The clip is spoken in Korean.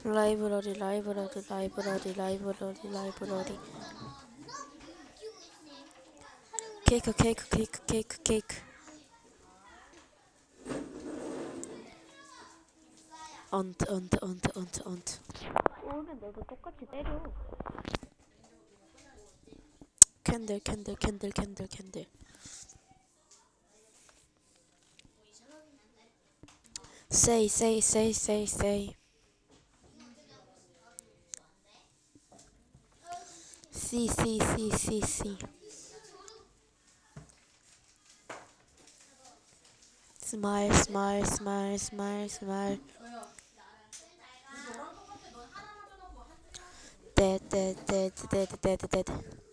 라이브러리. 케이크. 언트. 오늘 너도 똑같이 때려. 캔들. Say. See. Smile. Dead.